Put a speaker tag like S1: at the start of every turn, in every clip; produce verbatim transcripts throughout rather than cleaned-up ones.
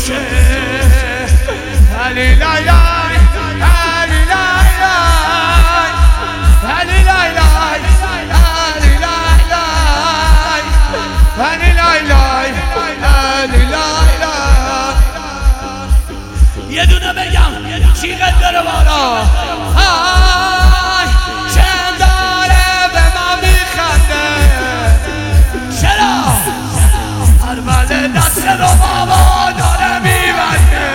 S1: میشه علی لای لای علی لای لای علی لای لای علی لای لای علی لای لای علی لای لای یه دونه بگم چیقت بره بالا های چند داره به ما میخنده چرا هر دست رو بابا داره میبنده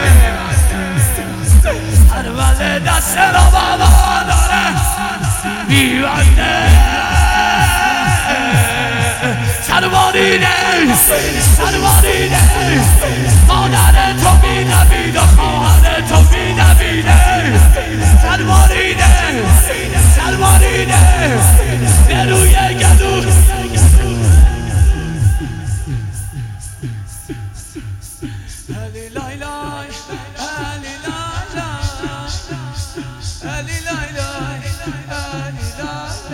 S1: هر دست رو بابا داره میبنده سروانینه سروانینه مادر تو بینمید و خواهر تو بینمیده سروانینه سروانینه به روی گلو علی لای لای علی لای لای علی لای لای علی لای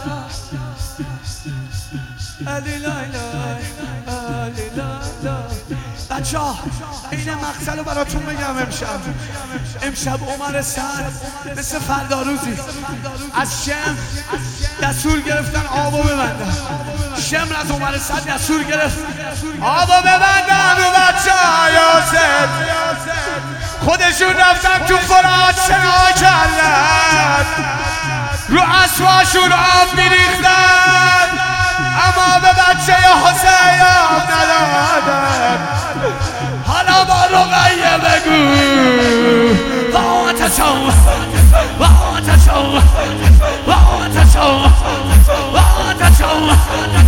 S1: لای علی لای لای علی لای لای بچه ها این مقصد رو براتون بگم امشب امشب عمر سر مثل فردا روزی از شم دستور گرفتن آبو ببندن شم از عمر سر دستور گرفت آبو ببندن رو بچه های حسین خودشون رفتن تو فرات شنا کردن رو اسباشون آب میریختن اما به بچه حسین آب ندادن حالا با رقیه بگو و آتشو و آتشو و آتشو و آتشو